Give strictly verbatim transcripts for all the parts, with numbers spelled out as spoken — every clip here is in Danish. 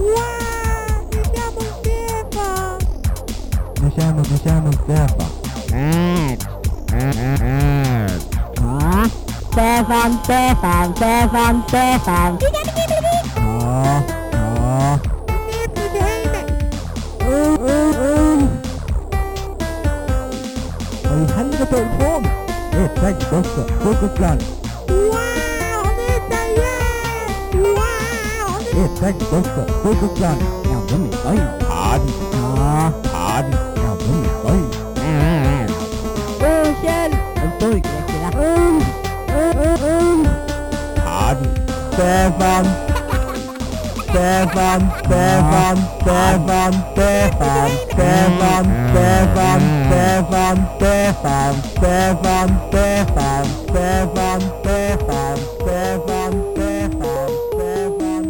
Wow, mi chiamo Stefano. Mi chiamo, mi chiamo Stefano. Ah, Stefan, Stefan, Stefan, Stefan. Ja, ja. Uh, uh, uh. Vad i helvete är det på med? Det är tänkt också. Fokusplan. Wow, han heter Jens. Wow, Det är tänkt också. Fokusplan. Ja, de är skoj. Fan. Ja. Fan. Ja, de är skoj. Uh, Kjell. En storkräkare. Uh, uh, uh, uh. Fan. Stefan. Stefan, Stefan, Stefan, Stefan, Stefan, Stefan, Stefan, Stefan, Stefan, Stefan, Stefan, Stefan, Stefan, Stefan, Stefan,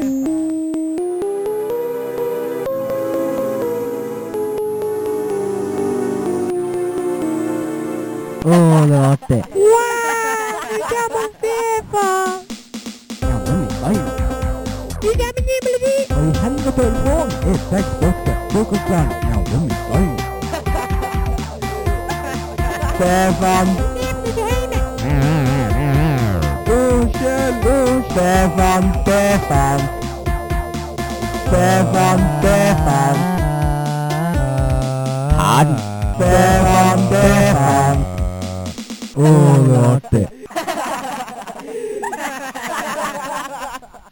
Åh, det var det. wow, mi chiamo Stefano. Ja, de är skoj. Mi chiamo Nibladi. Vad i helvete är det på med? Det är tänkt också. Fokusplan. Ja, de är skoj. Stefan. Oh, Kjell, oh, Stefan, Stefan. Stefan, Stefan. Han. Stefan, Stefan. Åh, det var det.